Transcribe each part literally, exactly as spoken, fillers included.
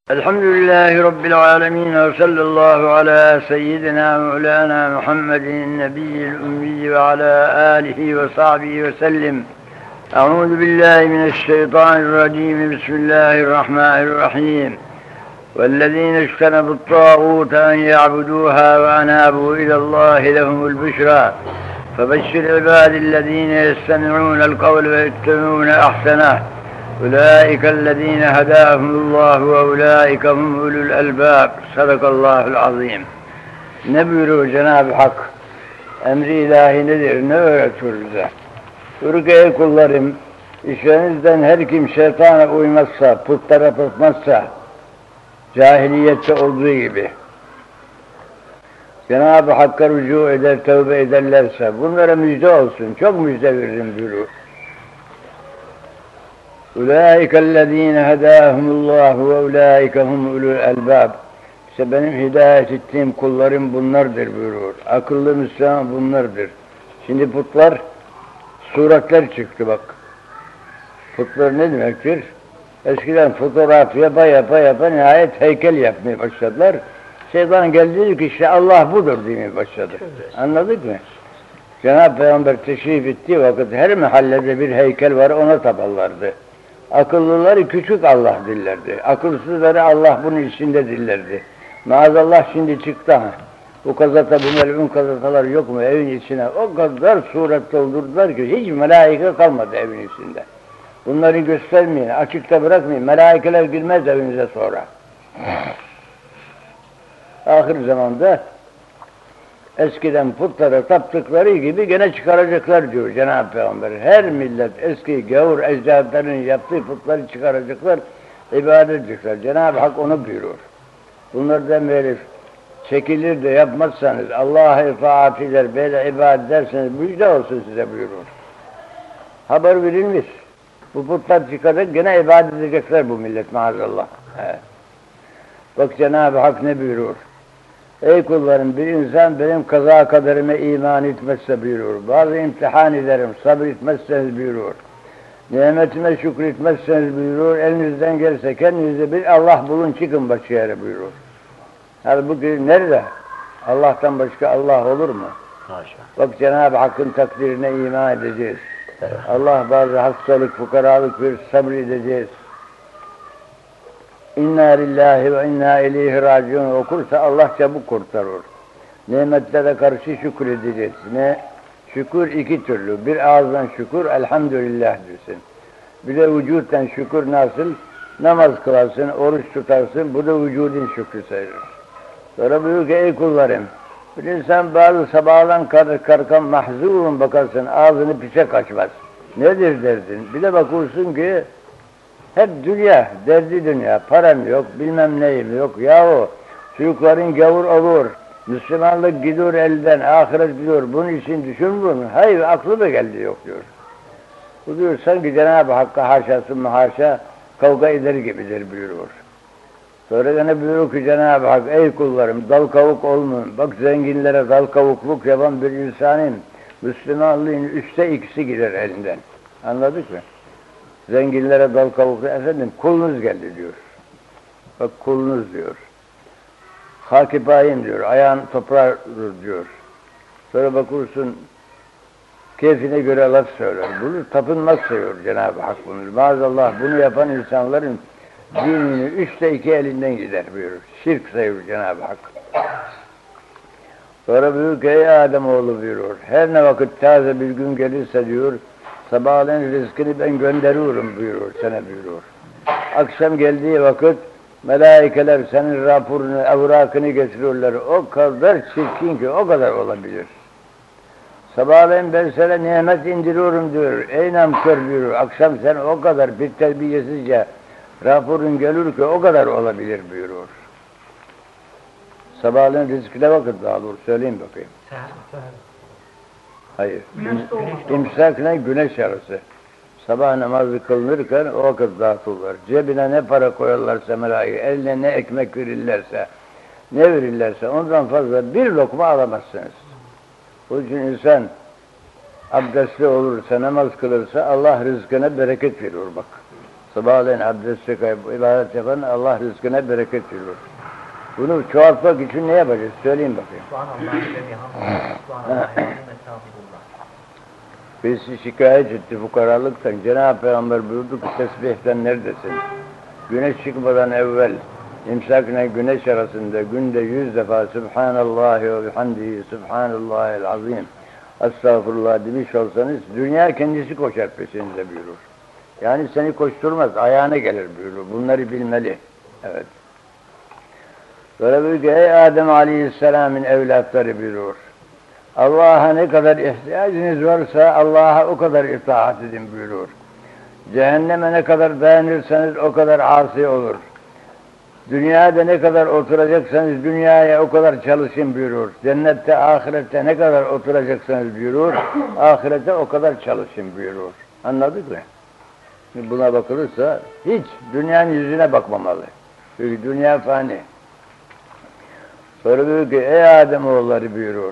Elhamdülillahi Rabbil alemin ve sallallahu ala seyyidina Mevlana Muhammedin nebiyyil ümmi ve ala alihi ve sahbihi ve sellim. Euzu billahi mineşşeytanirracim. Bismillahirrahmanirrahim. وَالَّذ۪ينَ اجْتَنَبُوا الطَّاغُوتَ أَنْ يَعْبُدُوهَا وَأَنَابُوا إِلَى اللّٰهِ لَهُمُ الْبُشْرَى فَبَشِّرْ عِبَادِ الَّذ۪ينَ يَسْتَمِعُونَ الْقَوْلَ وَيَتَّبِعُونَ أَحْسَنَهُ أُولَٰئِكَ الَّذ۪ينَ هَدَاهُمُ اللّٰهُ وَأُولَٰئِكَ هُمْ أُولُو الْأَلْبَابِ. Sadakallahul azim. Ne buyuruyor Cenab-ı Hak? Emri ilahi nedir? Ne öğretir bize? Buyurur ki ey kullarım, işlerinizden her kim şeytana uymazsa, putlara tapmazsa, cahiliyette olduğu gibi Cenab-ı Hakk'a rücu eder, tövbe ederlerse bunlara müjde olsun. Çok müjde veririm buyuruyor. اُولَٰئِكَ الَّذ۪ينَ هَدَاهُمُ اللّٰهُ وَاُولَٰئِكَ هُمْ اُولُو الْأَلْبَابِ. İşte benim hidayet ettiğim kullarım bunlardır buyuruyor. Akıllı Müslüman bunlardır. Şimdi putlar, suretler çıktı bak. Putlar ne demektir? Eskiden fotoğraf yapa yapa yapa nihayet heykel yapmaya başladılar. Şeytan geldi dedi ki işte Allah budur demeye başladı. Anladık mı? Cenab-ı Peygamber teşrif ettiği vakit her mahallede bir heykel var, ona taparlardı. Akıllıları küçük Allah dillerdi. Akılsızları Allah bunun içinde dillerdi. Maazallah şimdi çıktı ha. Bu kazata, bu melun kazatalar yok mu evin içine? O kadar suret doldurdular ki hiç melaike kalmadı evin içinde. Bunları göstermeyin, açıkta bırakmayın. Melaikeler girmez evinize sonra. Ahir zamanda eskiden putlara taptıkları gibi gene çıkaracaklar diyor Cenab-ı Peygamber. Her millet eski gavur ecdadlarının yaptığı putları çıkaracaklar, ibadet edecekler. Cenab-ı Hak onu buyuruyor. Bunlardan böyle çekilir de yapmazsanız, Allah'a itaat eder, böyle ibadet ederseniz müjde olsun size buyuruyor. Haber verilmiş. Bu putlar çıkacak, gene ibadet edecekler bu millet maazallah. He. Bak Cenab-ı Hak ne buyuruyor? Ey kullarım, bir insan benim kaza kaderime iman etmezse buyuruyor. Bazı imtihan ederim, sabretmezseniz buyuruyor. Nimetime şükretmezseniz buyuruyor. Elinizden gelse kendinize bir Allah bulun çıkın başka yere buyuruyor. Halbuki nerede? Allah'tan başka Allah olur mu? Haşa. Bak Cenab-ı Hakk'ın takdirine iman edeceğiz. Evet. Allah bazı hastalık, fukaralık bir sabredeceğiz. İnna lillahi ve inna ileyhi raciun okursa Allah çabuk kurtarır. Nimetlere karşı şükür edeceğiz. Ne? Şükür iki türlü. Bir ağızdan şükür, elhamdülillah diyorsun. Bir de vücuttan şükür nasıl? Namaz kılarsın, oruç tutarsın, bu da vücudun şükrü sayılır. Sonra buyuruyor ki ey kullarım, bir insan bazı sabahlan kalkan mahzurun bakarsın, ağzını pise kaçmaz. Nedir derdin? Bir de bakıyorsun ki hep dünya, derdi dünya, param yok, bilmem neyim yok. Yahu çocukların gavur olur, Müslümanlık gidiyor elden, ahiret gidiyor, bunun için düşünmüyor mu? Hayır, aklı da geldi yok diyor. Bu diyor sanki Cenab-ı Hakk'a haşasın haşa kavga eder gibidir buyuruyor. Sonra gene buyuruyor ki Cenab-ı Hak ey kullarım dal kavuk olmayın. Bak zenginlere dal kavukluk yapan bir insanın Müslümanlığın üçte ikisi gider elinden. Anladık mı? Zenginlere dal kavuklu efendim kulunuz geldi diyor. Bak kulunuz diyor. Hakipayim diyor. Ayağın toprağa diyor. Sonra bakıyorsun keyfine göre laf söyler. Bunu tapınmaz sayıyor Cenab-ı Hak bunu. Maazallah bunu yapan insanların dinini üçte iki elinden gider buyurur. Şirk sayıyor Cenab-ı Hak. Sonra buyuruyor ki ey Ademoğlu buyuruyor. Her ne vakit taze bir gün gelirse diyor sabahleyin rızkını ben gönderiyorum buyuruyor sana buyuruyor. Akşam geldiği vakit melaikeler senin raporunu, evrakını getiriyorlar. O kadar çirkin ki o kadar olabilir. Sabahleyin ben sana nimet indiriyorum diyor. Ey namkör diyor. Akşam sen o kadar bir terbiyesizce raporun gelir ki o kadar olabilir buyuruyor. Sabahleyin rızkına vakit daha olur. Söyleyeyim bakayım. Hayır. İmsakla güneş arası. Sabah namazı kılınırken o vakit dağıtırlar. Cebine ne para koyarlarsa melaike, eline ne ekmek verirlerse, ne verirlerse ondan fazla bir lokma alamazsınız. O için insan abdestli olursa, namaz kılırsa Allah rızkına bereket veriyor bak. Sabahleyin abdest çıkayıp ibadet yapan Allah rızkına bereket veriyor. Bunu çoğaltmak için ne yapacağız? Söyleyin bakayım. Subhanallah ve bihamdihi. Subhanallahil azim ve estağfurullah. Birisi şikayet etti fukaralıktan. Cenab-ı Peygamber buyurdu ki tesbihten neredesin? Güneş çıkmadan evvel imsak ile güneş arasında günde yüz defa Subhanallah ve bihamdihi Subhanallahil azim Estağfurullah demiş olsanız dünya kendisi koşar peşinize buyurur. Yani seni koşturmaz, ayağına gelir buyurur. Bunları bilmeli. Evet. Böyle buyuruyor ki ey Adem Aleyhisselam'ın evlatları buyurur. Allah'a ne kadar ihtiyacınız varsa Allah'a o kadar itaat edin buyurur. Cehenneme ne kadar dayanırsanız o kadar asi olur. Dünyada ne kadar oturacaksanız dünyaya o kadar çalışın buyurur. Cennette, ahirette ne kadar oturacaksanız buyurur. Ahirette o kadar çalışın buyurur. Anladık mı? Buna bakılırsa hiç dünyanın yüzüne bakmamalı. Çünkü dünya fani. Sonra diyor ki ey Ademoğulları buyurur.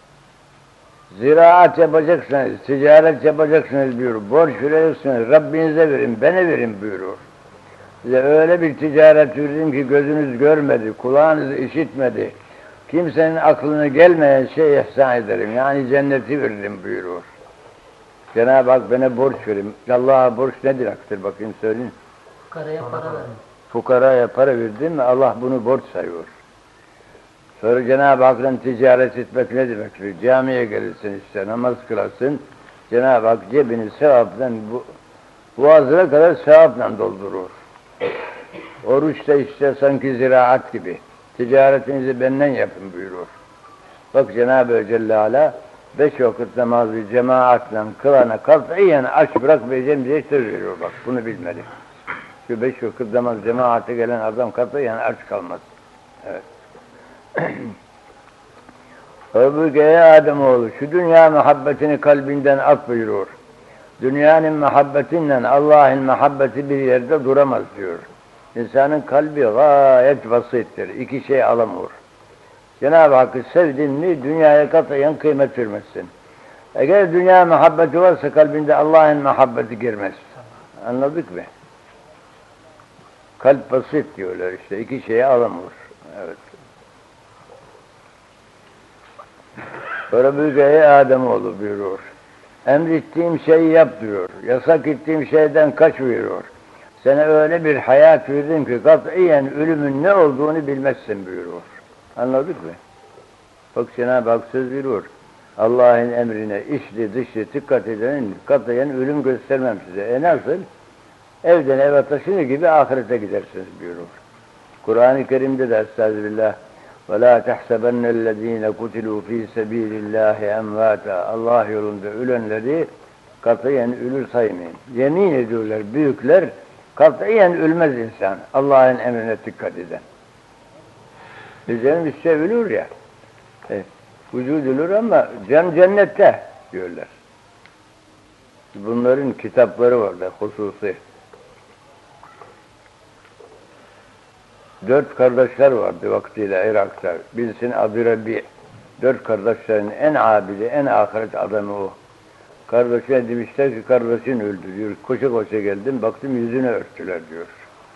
Ziraat yapacaksınız, ticaret yapacaksınız buyurur. Borç vereceksiniz, Rabbinize verin, bana verin buyurur. Size öyle bir ticaret verdim ki gözünüz görmedi, kulağınız işitmedi. Kimsenin aklına gelmeyen şey ihsan ederim. Yani cenneti veririm buyurur. Cenab-ı Hak bana borç verin. Allah'a borç nedir aktır bakayım söyleyin. Fukaraya para verin. Fukaraya para verdin mi Allah bunu borç sayıyor. Sonra Cenab-ı Hak'la ticaret etmek ne demektir? Camiye gelirsin işte, namaz kılarsın. Cenab-ı Hak cebini sevapla, bu, boğazına kadar sevapla doldurur. Oruç da işte sanki ziraat gibi. Ticaretinizi benden yapın buyurur. Bak Cenab-ı Celle Ala, beş vakit namazı cemaatle kılana katiyen aç bırakmayacağım diye söz veriyor bak. Bunu bilmeli. Şu beş vakit namaz cemaate gelen adam katiyen aç kalmaz. Evet. Öbür ey Ademoğlu şu dünya muhabbetini kalbinden at buyurur. Dünyanın muhabbetinle Allah'ın muhabbeti bir yerde duramaz diyor. İnsanın kalbi gayet basittir. İki şey alamıyor. Cenab-ı Hakk'ı sevdin mi dünyaya katayan kıymet vermezsin. Eğer dünya muhabbeti varsa kalbinde Allah'ın muhabbeti girmez. Anladık mı? Kalp basit diyorlar işte. İki şeyi alamıyor. Evet. Sonra büyük ey Ademoğlu buyurur. Emrettiğim şeyi yap diyor. Yasak ettiğim şeyden kaç buyuruyor. Sana öyle bir hayat verdim ki katiyen ölümün ne olduğunu bilmezsin buyuruyor. Anladık mı? Bak Cenab-ı Hak söz veriyor. Allah'ın emrine içli dışlı dikkat edenin katiyen ölüm göstermem size. E nasıl? Evden eve taşınır gibi ahirete gidersiniz buyuruyor. Kur'an-ı Kerim'de de estağfirullah وَلَا تَحْسَبَنَّ الَّذ۪ينَ قُتِلُوا ف۪ي سَب۪يلِ اللّٰهِ اَمْوَاتًا Allah yolunda ölenleri katiyen ölür saymayın. Yemin ediyorlar büyükler, katiyen ölmez insan. Allah'ın emrine dikkat eden. Bizim işte ölür ya. E, vücud ölür ama can cennette diyorlar. Bunların kitapları var da hususi. Dört kardeşler vardı vaktiyle Irak'ta. Birisinin adı Rabbi. Dört kardeşlerin en abidi, en ahiret adamı o. Kardeşine demişler ki kardeşin öldü diyor. Koşa koşa geldim, baktım yüzünü örttüler diyor.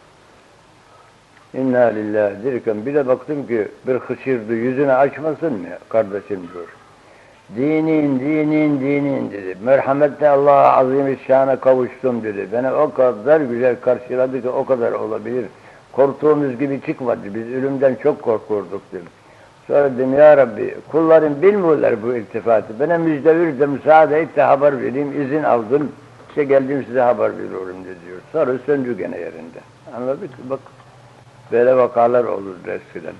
İnna lillahi derken bir de baktım ki bir hışırdı, yüzünü açmasın mı kardeşim diyor. Dinin, dinin, dinin dedi. Merhametle Allah'a azim-i-şâna kavuştum dedi. Beni o kadar güzel karşıladı ki o kadar olabilir. Korktuğumuz gibi çıkmadı. Biz ölümden çok korkurduk dedim. Sonra dedim ya Rabbi kulların bilmiyorlar bu iltifatı. Bana müjde ver de müsaade et de haber vereyim. İzin aldım. İşte geldim size haber veriyorum diyor. Sonra söndü gene yerinde. Anladık mı? Bak böyle vakalar olur eskiden.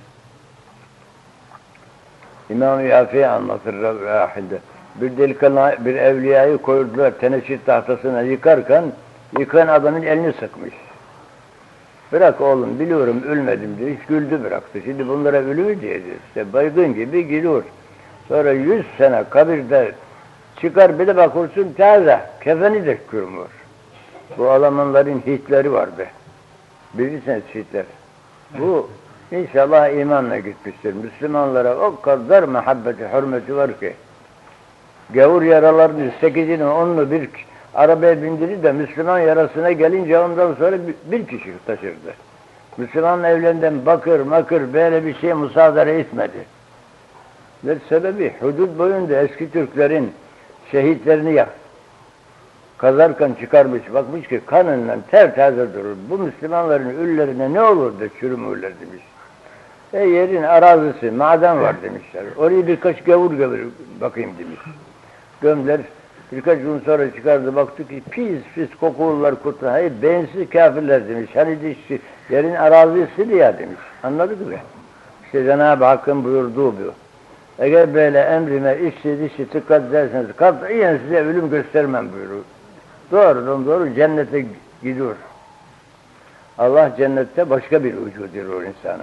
İmam-ı Yafi anlatır Rahil'de. Bir delikanlı bir evliyayı koydular teneşir tahtasına yıkarken yıkan adamın elini sıkmış. Bırak oğlum biliyorum ölmedim diye hiç güldü bıraktı. Şimdi bunlara ölü mü diyeceğiz? İşte baygın gibi gidiyor. Sonra yüz sene kabirde çıkar bir de bakırsın taze kefeni de kırmıyor. Bu Almanların Hitler'i vardı. Bilirsiniz Hitler. Bu inşallah imanla gitmiştir. Müslümanlara o kadar muhabbeti, hürmeti var ki. Gavur yaralarının sekizini, onunu bir arabaya bindirir de Müslüman yarasına gelince ondan sonra bir kişi taşırdı. Müslüman evlerinden bakır makır böyle bir şey müsaade etmedi. Ve sebebi hudut boyunda eski Türklerin şehitlerini yak. Kazarken çıkarmış, bakmış ki kanınla tertemiz durur. Bu Müslümanların üllerine ne olur da çürümürler demiş. E yerin arazisi, maden var demişler. Orayı birkaç gavur gavur bakayım demiş. Gömler birkaç gün sonra çıkardı, baktı ki pis pis kokullar kurtlar. Hayır, beyinsiz kafirler demiş. Hani dişi, yerin arazisi ya demiş. Anladık mı? İşte Cenab-ı Hakk'ın buyurduğu bu. Eğer böyle emrime işi dişi tıkat derseniz katiyen size ölüm göstermem buyuruyor. Doğrudan doğru cennete gidiyor. Allah cennette başka bir vücud veriyor insana.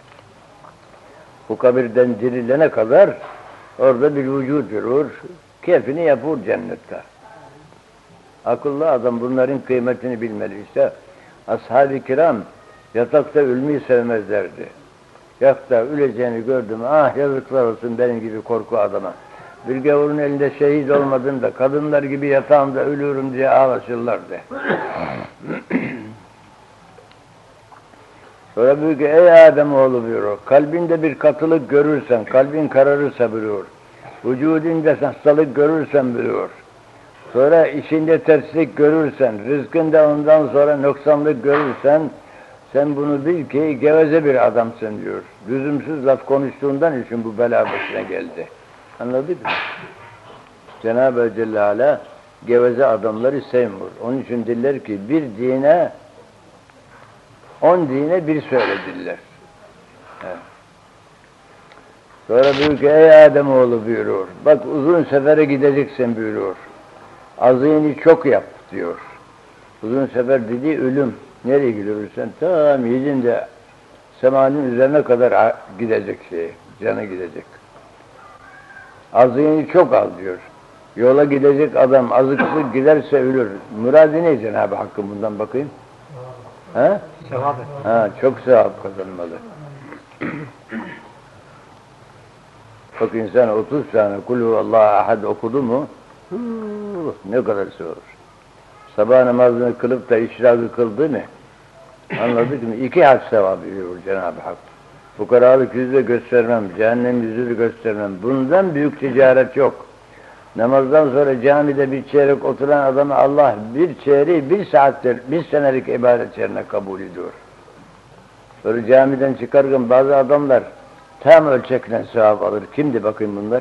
Bu kabirden dirilene kadar orada bir vücut veriyor. Keyfini yapıyor cennette. Akıllı adam bunların kıymetini bilmeli. İşte ashab-ı kiram yatakta ölmeyi sevmezlerdi. Yatakta öleceğini gördüm. Ah yazıklar olsun benim gibi korku adama. Bir gavurun elinde şehit olmadığında kadınlar gibi yatağımda ölüyorum diye ağlaşırlardı. Sonra büyük ey Ademoğlu buyuruyor. Kalbinde bir katılık görürsen, kalbin kararırsa buyuruyor. Vücudunda hastalık görürsen buyuruyor. Sonra işinde terslik görürsen, rızkında ondan sonra noksanlık görürsen, sen bunu bil ki geveze bir adamsın diyor. Lüzumsuz laf konuştuğundan için bu bela başına geldi. Anladık mı? Cenab-ı Celle Ala geveze adamları sevmiyor. Onun için diller ki bir dine on dine bir söylediler. Evet. Sonra buyuruyor ki ey Ademoğlu buyuruyor. Bak uzun sefere gideceksin buyuruyor. Azığını çok yap diyor. Uzun sefer dediği ölüm. Nereye gidiyorsan tam yedinde semanın üzerine kadar gidecek şey. Canı gidecek. Azığını çok al diyor. Yola gidecek adam azıksız giderse ölür. Muradı ne Cenab-ı Hakk'ın bundan bakayım? Ha? Sevap. Ha, çok sevap kazanmalı. Bak insan otuz tane kulü Allah'a ahad okudu mu huu, ne kadar sevap. Sabah namazını kılıp da işrakı kıldı mı? Anladık mı? İki hak sevabı veriyor Cenab-ı Hak. Fukaralık yüzü de göstermem, cehennem yüzü de göstermem. Bundan büyük ticaret yok. Namazdan sonra camide bir çeyrek oturan adamı Allah bir çeyreği bir saattir, bir senelik ibadet yerine kabul ediyor. Böyle camiden çıkarken bazı adamlar tam ölçekle sevap alır. Kimdi bakayım bunlar?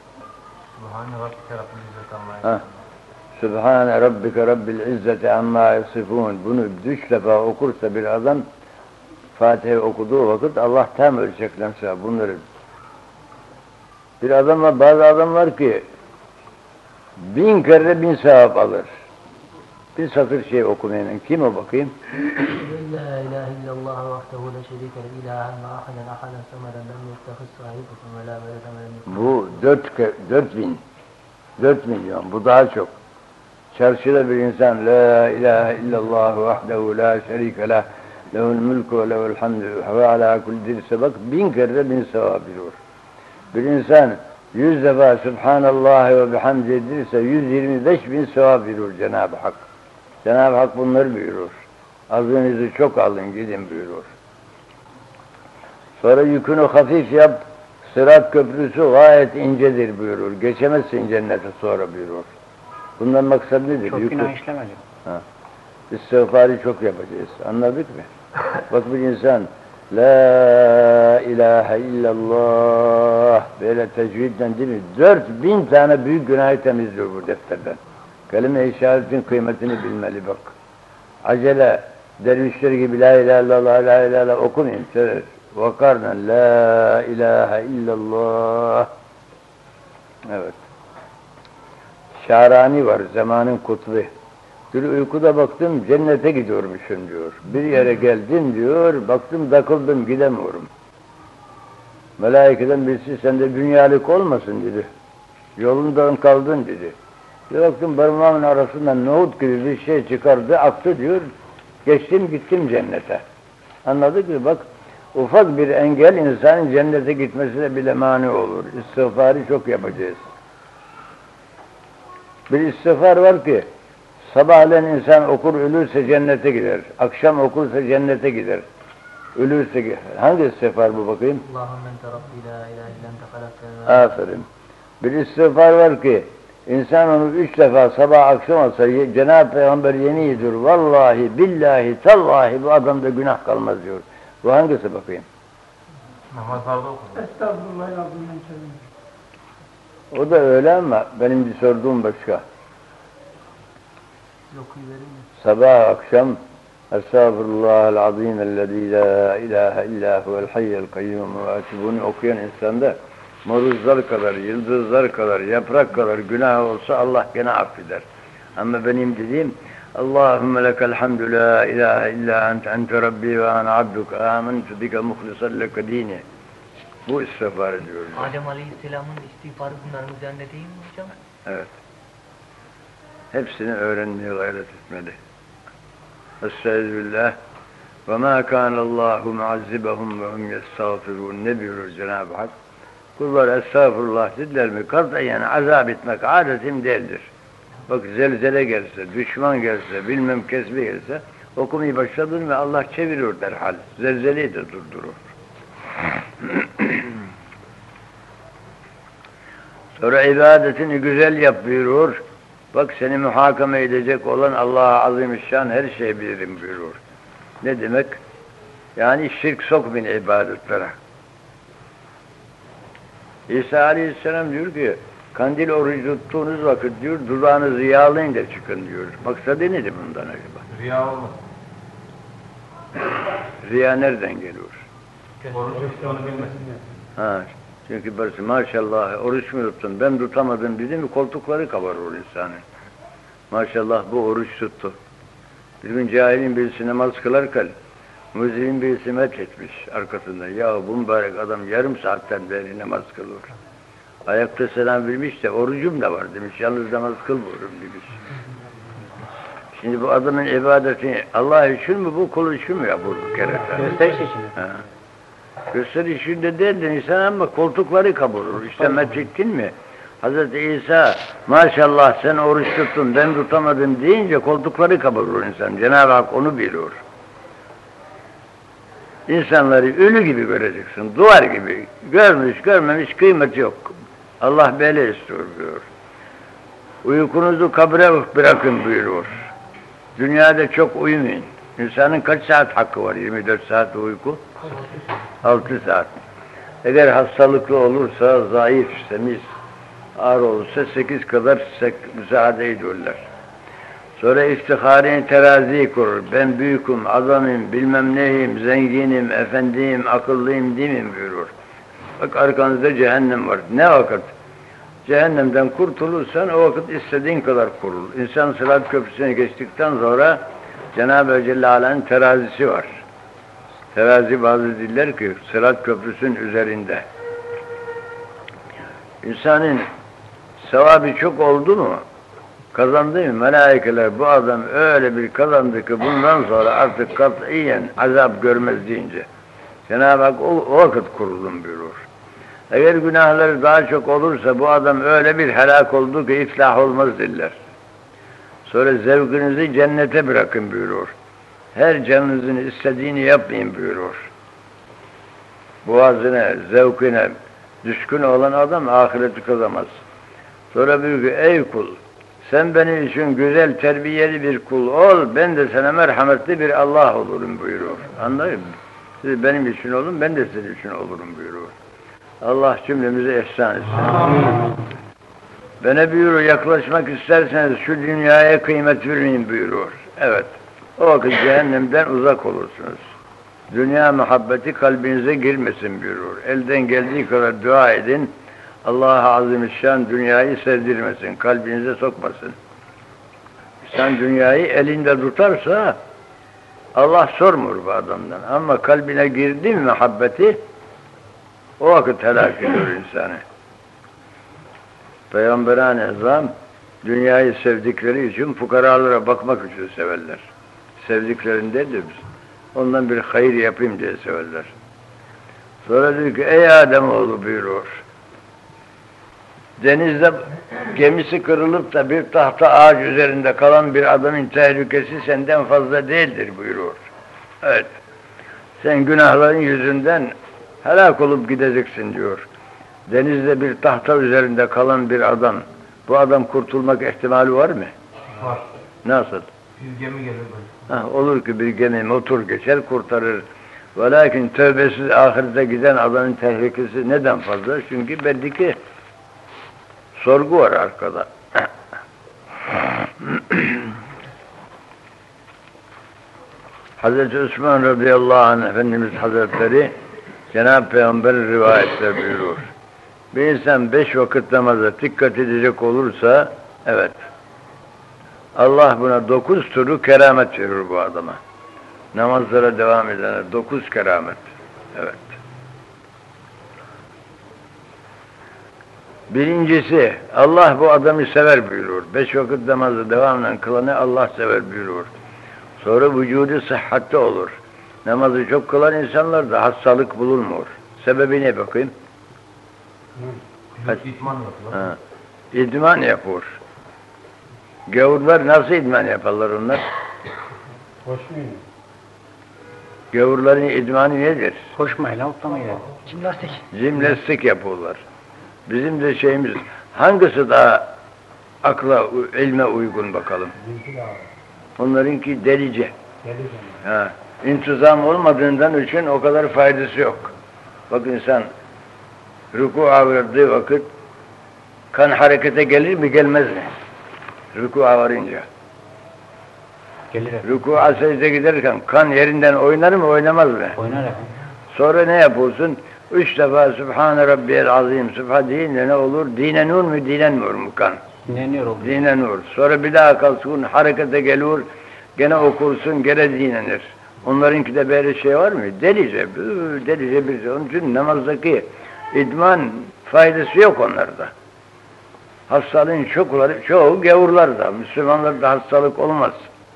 Sübhane Rabbike Rabbil İzzeti amma yasifun. Bunu üç defa okursa bir adam Fatiha okuduğu vakit Allah tam ölçekle sevap. Bunları bir adam var, bazı adam var ki bin kere bin sevap alır. Bir satır şey okumayan. Kim o bakayım? La ilahe illallah vahdehu la şerike le ilahen vahidan ahaden sameden lem yettehiz sahibeten ve la veleden ve lem Bu dört, dört bin. Dört milyon. Bu daha çok. Çarşıda bir insan la ilahe illallah vahdehu la şerike leh lehul mülkü ve lehul hamdü ve ala kulli dirse bak bin kere bin sevap veriyor. Bir insan yüz defa Subhanallah ve bihamdi dirse yüz yirmi beş bin sevap veriyor Cenab-ı Hak. Cenab-ı Hak bunları buyurur. Azınızı çok alın gidin buyurur. Sonra yükünü hafif yap, sırat köprüsü gayet incedir buyurur. Geçemezsin cennete sonra buyurur. Bundan maksat nedir? Çok Yükü... günah işlemedim. Ha. İstiğfarı çok yapacağız. Anladık mı? Bak bir insan La ilahe illallah böyle tecvidden değil mi? Dört bin tane büyük günahı temizliyor bu defterden. Kelime-i şehadetin kıymetini bilmeli bak. Acele dervişler gibi la ilahe illallah, la ilahe illallah okumayın. Vakarla la ilahe illallah. Evet. Şarani var, zamanın kutbu. Bir uykuda baktım, cennete gidiyormuşum diyor. Bir yere geldim diyor, baktım takıldım, gidemiyorum. Melaikeden birisi, sen de dünyalık olmasın dedi. Yolundan kaldın dedi. Bir baktım parmağımın arasından nohut gibi bir şey çıkardı, aktı diyor. Geçtim gittim cennete. Anladık mı? Bak, ufak bir engel insanın cennete gitmesine bile mani olur. İstiğfarı çok yapacağız. Bir istiğfar var ki, Sabahleyin insan okur ölürse cennete gider. Akşam okursa cennete gider. Ölürse gider. Hangi istiğfar bu bakayım? Allahümme ente Rabbi la ilahe illa ente halakten. Aferin. Bir istiğfar var ki insan onu üç defa sabah akşam olsa Cenab-ı Peygamber yemin ediyor. Vallahi billahi tallahi bu adamda günah kalmaz diyor. Bu hangisi bakayım? Namazlarda okunur. Estağfurullah. O da öyle ama benim bir sorduğum başka. Okuyuverin mi? Sabah akşam Estağfirullahal azim ellezî la ilahe illâ huvel hayyel kayyum ve bunu okuyan insanda moruzlar kadar, yıldızlar kadar, yaprak kadar günah olsa Allah gene affeder. Ama benim dediğim Allahümme lekel hamdü la ilahe illa ente ente rabbi ve ana abduk âmentu bike muhlisan leke dîni. Bu istiğfar ediyoruz. Adem Aleyhisselam'ın istiğfarı bunların üzerinde değil mi hocam? Evet. Hepsini öğrenmeye gayret etmeli. Estağfirullah. Ve ma kânallâhu muazzibahum ve hum yestağfirûn. Ne buyurur Cenab-ı Hak? Kullar estağfurullah dediler mi? Katiyen azap etmek adetim değildir. Bak zelzele gelse, düşman gelse, bilmem kesbi gelse okumayı başladın mı Allah çevirir derhal. Zelzeleyi de durdurur. Sonra ibadetini güzel yap buyurur. Bak seni muhakeme edecek olan Allah'a azimüşşan her şeyi bilirim buyurur. Ne demek? Yani şirk sokmayın ibadetlere. İsa Aleyhisselam diyor ki kandil orucu tuttuğunuz vakit diyor dudağınızı yağlayın da çıkın diyor. Maksadı nedir bundan acaba? Riya olmaz. Riya nereden geliyor? Oruç tuttuğunu bilmesin. Ha, çünkü birisi maşallah oruç mu tuttun ben tutamadım dedi mi koltukları kabarır insanın. Maşallah bu oruç tuttu. Bir gün cahilin birisi namaz kılarken müziğin birisi met etmiş arkasında. Ya bu mübarek adam yarım saatten beri namaz kılıyor. Ayakta selam vermiş de orucum da var demiş. Yalnız namaz kılmıyorum demiş. Şimdi bu adamın ibadetini Allah için mi bu kul için mi yapıyor bu kere? Gösteriş için mi? Ha. Gösteriş için de değil de insan ama koltukları kabarır. İşte met ettin mi? Hazreti İsa maşallah sen oruç tuttun ben tutamadım deyince koltukları kabarır insan. Cenab-ı Hak onu biliyor. İnsanları ölü gibi göreceksin, duvar gibi. Görmüş görmemiş kıymet yok. Allah böyle istiyor diyor. Uykunuzu kabre bırakın buyuruyor. Dünyada çok uyumayın. İnsanın kaç saat hakkı var? yirmi dört saat uyku? altı saat. Eğer hastalıklı olursa, zayıf, semiz, ağır olursa sekiz kadar müsaade ediyorlar. Sonra istihareyi teraziyi kurur. Ben büyüküm, adamım, bilmem neyim, zenginim, efendiyim, akıllıyım değil mi buyurur. Bak arkanızda cehennem var. Ne vakit? Cehennemden kurtulursan o vakit istediğin kadar kurul. İnsan Sırat Köprüsü'ne geçtikten sonra Cenab-ı Celle Ala'nın terazisi var. Terazi bazı diller ki Sırat Köprüsü'nün üzerinde. İnsanın sevabı çok oldu mu? Kazandı mı? Melaikeler bu adam öyle bir kazandı ki bundan sonra artık katiyen azap görmez deyince Cenab-ı Hak o, o vakit kurulun buyurur. Eğer günahları daha çok olursa bu adam öyle bir helak oldu ki iflah olmaz diller. Sonra zevkinizi cennete bırakın buyurur. Her canınızın istediğini yapmayın buyurur. Boğazına, zevkine düşkün olan adam ahireti kazanmaz. Sonra buyuruyor ki ey kul sen benim için güzel terbiyeli bir kul ol, ben de sana merhametli bir Allah olurum buyuruyor. Anladın mı? Siz benim için olun, ben de sizin için olurum buyuruyor. Allah cümlemize ihsan etsin. Bana buyuruyor, yaklaşmak isterseniz şu dünyaya kıymet vermeyin buyuruyor. Evet, o vakit cehennemden uzak olursunuz. Dünya muhabbeti kalbinize girmesin buyuruyor. Elden geldiği kadar dua edin. Allah-u Azimüşşan dünyayı sevdirmesin, kalbinize sokmasın. Sen dünyayı elinde tutarsa Allah sormuyor bu adamdan. Ama kalbine girdi mi muhabbeti o vakit helak ediyor insanı. Peygamber-i Azam dünyayı sevdikleri için fukaralara bakmak için severler. Sevdiklerinden de biz. Ondan bir hayır yapayım diye severler. Sonra diyor ki ey Ademoğlu buyuruyor. Denizde Gemisi kırılıp da bir tahta ağaç üzerinde kalan bir adamın tehlikesi senden fazla değildir buyuruyor. Evet. Sen günahların yüzünden helak olup gideceksin diyor. Denizde bir tahta üzerinde kalan bir adam, bu adam kurtulmak ihtimali var mı? Var. Nasıl? Bir gemi gelir böyle. Ha, olur ki bir gemi motor geçer kurtarır. Ve lakin tövbesiz ahirete giden adamın tehlikesi neden fazla? Çünkü belli ki sorgu var arkada. Hazreti Osman radıyallahu anh Efendimiz Hazretleri Cenab-ı Peygamber'in rivayetler buyuruyor. Bir insan beş vakit namaza dikkat edecek olursa, evet, Allah buna dokuz türlü keramet verir bu adama. Namazlara devam edene dokuz keramet. Evet. Birincisi, Allah bu adamı sever buyuruyor. Beş vakit namazı devamla kılanı Allah sever buyuruyor. Sonra vücudu sıhhatte olur. Namazı çok kılan insanlarda hastalık bulunmuyor. Sebebi ne bakayım? Hı. İtman yapıyorlar. Ha. İdman yapıyor. Gavurlar nasıl idman yaparlar onlar? Koşmuyor. Gavurların idmanı nedir? Koşmayla otlamayla. Jimnastik. Jimnastik yapıyorlar. Bizim de şeyimiz, hangisi daha akla, ilme uygun bakalım? Bizimki de abi. Onlarınki delice. Geleceğim. Ha. İntizam olmadığından için o kadar faydası yok. Bak insan rükû'a verdiği vakit kan harekete gelir mi gelmez mi? Rükû'a varınca. Gelir efendim. Rükû'a secde giderken kan yerinden oynar mı oynamaz mı? Oynar efendim. Sonra ne yapıyorsun? Üç defa Sübhane Rabbiyel Azim Sübha deyince ne olur? Dine nur mu dinen nur mu kan? Dinleniyor oldu. Dine nur. Sonra bir daha kalsın harekete geliyor. Gene okursun gene dinlenir. Onlarınki de böyle şey var mı? Delice, delice bir şey. Onun için namazdaki idman faydası yok onlarda. Hastalığın çokları, çoğu gavurlarda. Müslümanlarda hastalık olmaz.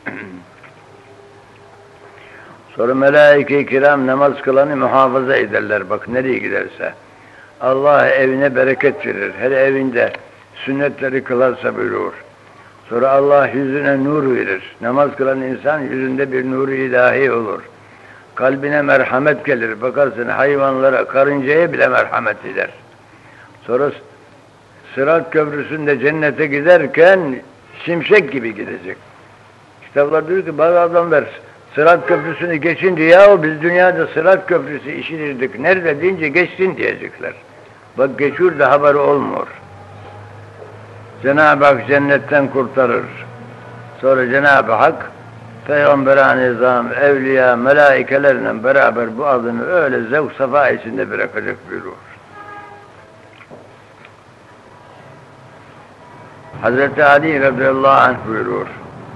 Sonra melaike-i kiram namaz kılanı muhafaza ederler. Bak nereye giderse. Allah evine bereket verir. Her evinde sünnetleri kılarsa buyuruyor. Sonra Allah yüzüne nur verir. Namaz kılan insan yüzünde bir nuru ilahi olur. Kalbine merhamet gelir. Bakarsın hayvanlara, karıncaya bile merhamet eder. Sonra Sırat Köprüsü'nde cennete giderken şimşek gibi gidecek. Kitaplar diyor ki bazı adamlar Sırat Köprüsü'nü geçince yahu biz dünyada Sırat Köprüsü işitirdik. Nerede deyince geçsin diyecekler. Bak geçiyor da haberi olmuyor. Cenab-ı Hak cennetten kurtarır. Sonra Cenab-ı Hak Peygamber-i Nizam, evliya, melaikelerle beraber bu adını öyle zevk safa içinde bırakacak buyuruyor. Hazreti Ali radıyallahu anh buyuruyor.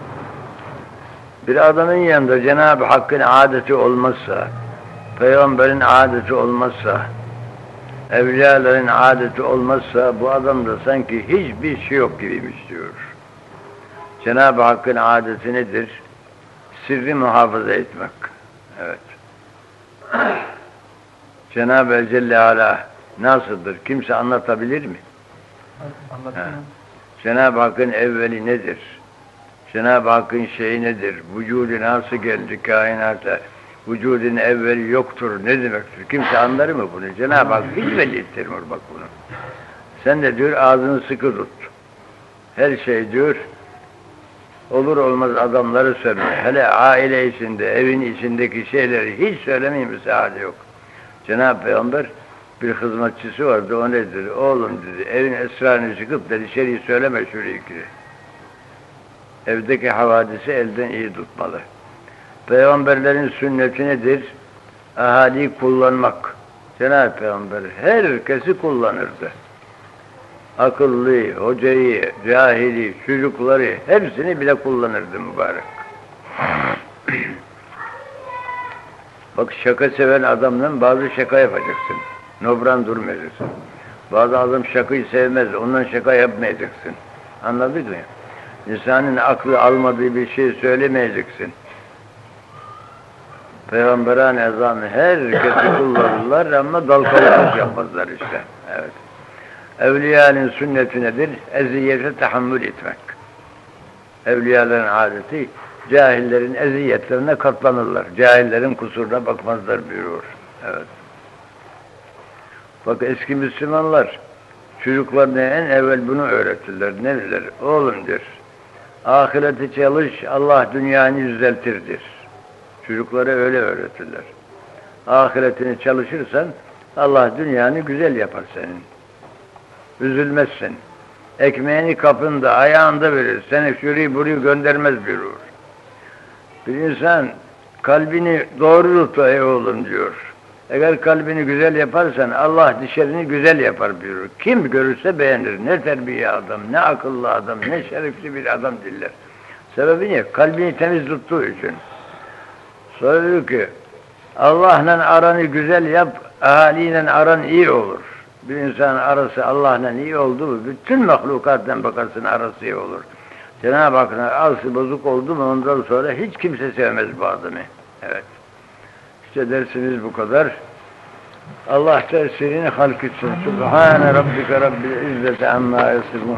Bir adamın yanında Cenab-ı Hakk'ın adeti olmazsa, Peygamber'in adeti olmazsa, evliyaların adeti olmazsa bu adamda sanki hiçbir şey yok gibiymiş diyor. Cenab-ı Hakk'ın adeti nedir? Sirri muhafaza etmek. Evet. Cenab-ı Celle Ala nasıldır? Kimse anlatabilir mi? Anlatayım. Cenab-ı Hakk'ın evveli nedir? Cenab-ı Hakk'ın şeyi nedir? Vücudu nasıl geldi kainata? Vücudun evveli yoktur. Ne demektir? Kimse anlar mı bunu? Cenab-ı Hak hiç belli ettirmiyor bak bunu. Sen de diyor ağzını sıkı tut. Her şey diyor olur olmaz adamları söyleme. Hele aile içinde, evin içindeki şeyleri hiç söylemeye müsaade yok. Cenab-ı Peygamber bir hizmetçisi vardı, o nedir? Oğlum dedi, evin esrarını çıkıp da dışarıyı söyleme şuraya gire. Evdeki havadisi elden iyi tutmalı. Peygamberlerin sünneti nedir? Ahaliyi kullanmak. Cenab-ı Peygamber herkesi kullanırdı. Akıllıyı, hocayı, cahili, çocukları hepsini bile kullanırdı mübarek. Bak şaka seven adamla bazı şaka yapacaksın. Nobran durmayacaksın. Bazı adam şakayı sevmez, ondan şaka yapmayacaksın. Anladık mı? İnsanın aklı almadığı bir şey söylemeyeceksin. Peygamber-i Azam herkesi kullanırlar ama dalkalıklık yapmazlar işte. Evet. Evliyanın sünneti nedir? Eziyete tahammül etmek. Evliyaların adeti, cahillerin eziyetlerine katlanırlar. Cahillerin kusuruna bakmazlar buyuruyor. Evet. Bak eski Müslümanlar çocuklarına en evvel bunu öğretirler. Ne derler? Oğlum der, ahireti çalış, Allah dünyanı düzeltirdir. Çocuklara öyle öğretirler. Ahiretini çalışırsan Allah dünyanı güzel yapar senin. Üzülmezsin. Ekmeğini kapında, ayağında verir. Seni şurayı burayı göndermez buyurur. Bir insan kalbini doğru tut ey oğlum diyor. Eğer kalbini güzel yaparsan Allah dişlerini güzel yapar buyurur. Kim görürse beğenir. Ne terbiye adam, ne akıllı adam, ne şerefli bir adam diller. Sebebi ne? Kalbini temiz tuttuğu için. Sonra diyor ki Allah'la aranı güzel yap, ahaliyle aran iyi olur. Bir insanın arası Allah'la iyi oldu mu, bütün mahlukattan bakarsın arası iyi olur. Cenab-ı Hakk'ın arası bozuk oldu mu ondan sonra hiç kimse sevmez bu adamı. Evet. İşte dersimiz bu kadar. Allah tesirini halk etsin. Subhane Rabbike Rabbil İzzeti amma yasifun.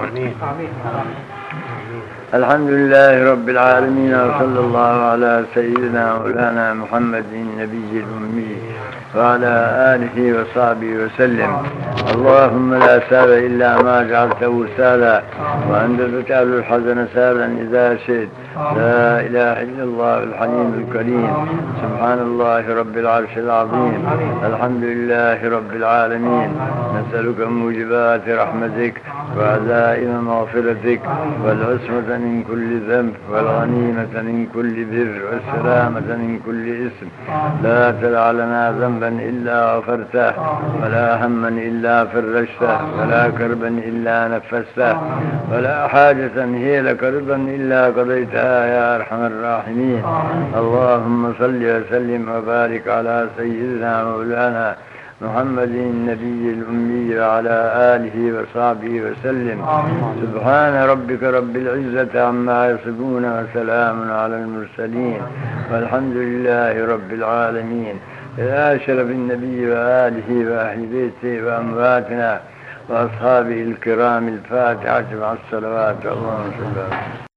Elhamdülillahi Rabbil alemin. Sallallahu ala seyyidina Mevlana Muhammedin Nebiyyil Ummi ve ala alihi ve sahbihi ve sellem. Allahümme la sâbe illa ma cealtehu sâla ve ende tec'alul hazene sâben izâ şe'd. La ilahe illallahul halimul kerim. Subhanallahi Rabbil arşil azim. Elhamdülillahi Rabbil alemin. Nes'eluke mucibâti rahmetik ve azâime mağfiretik vel ismete min kulli zenb vel ganîmete min kulli bir ve selâmete min kulli ism. La ted'alena zenben illa gafirteh ve la hemmen illa فرجته ولا كربا إلا نفسته ولا حاجة هي لك رضا إلا قضيتها يا أرحم الراحمين. اللهم صل وسلم وبارك على سيدنا مولانا محمد النبي الأمي وعلى آله وصحبه وسلم. سبحان ربك رب العزة عما يصفون وسلام على المرسلين والحمد لله رب العالمين. يا شرف النبي وآله وأهل بيته وأمواتنا وأصحابه الكرام الفاتحة مع الصلوات. اللهم صل وسلم.